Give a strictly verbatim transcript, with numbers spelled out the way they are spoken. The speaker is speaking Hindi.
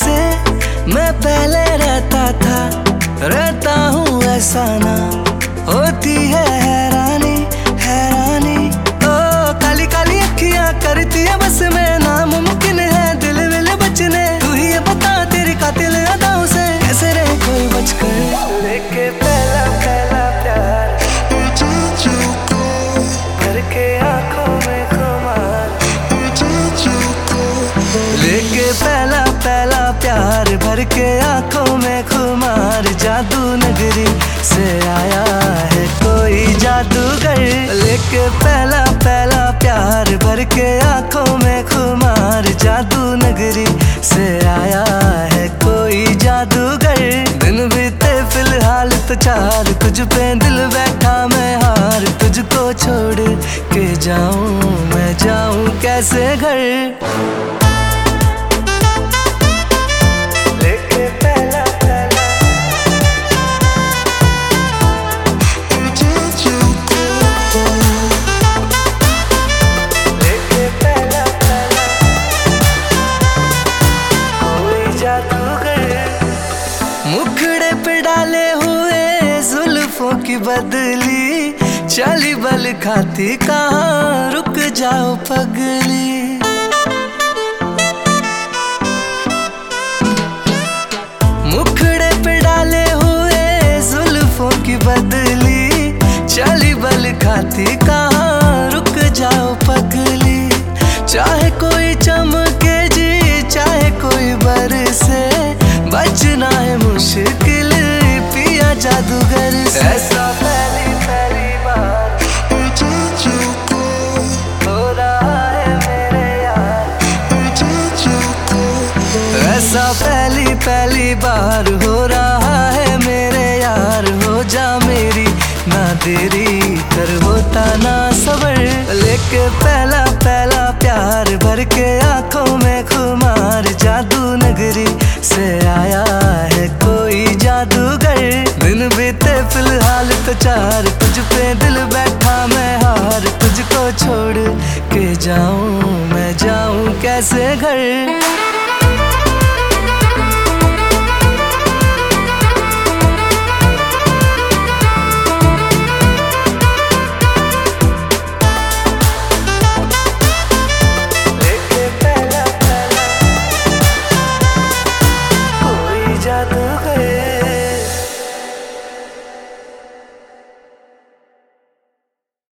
जैसे मैं पहले रहता था, रहता हूँ ऐसा ना, होती है हैरानी हैरानी। ओ काली काली अखियां करती है बस में, नामुमकिन है दिल विल बचने। तू ही ये बता तेरी कातिल अदाओं से कैसे रहे कोई बचकर। लेके पहला पहला प्यार भर के आंखों में खुमार, लेके पहला पहला प्यार भर के आंखों में खुमार। जादू नगरी से आया है कोई जादूगर, लेके पहला पहला प्यार भर के आंखों में खुमार। जादू नगरी से आया है कोई जादूगर। दिन बीते फिलहाल तो चार, तुझ पे दिल बैठा मैं हार। तुझको छोड़ के जाऊं मैं जाऊं कैसे घर। मुखड़े पे डाले हुए जुल्फों की बदली, चली बल खाती कहाँ रुक जाओ पगली। मुखड़े पे डाले हुए जुल्फों की बदली, चली बल खाती कहाँ रुक जाओ पगली। चाहे कोई चमके जी चाहे कोई बरसे, बचना है मुश्किल पिया जादूगर से। ऐसा पहली पहली बार हो रहा है मेरे यार, ऐसा पहली पहली बार हो रहा है मेरे यार। हो जा मेरी ना देरी कर होता ना सबर, लेके पहला पहला प्यार भर के आंखों में खुमार। जादू नगरी से आया है कोई जादूगर। दिन बीते फिलहाल तो चार, तुझ पे दिल बैठा मैं हार। तुझको छोड़ के जाऊं मैं जाऊं कैसे घर। जादूगर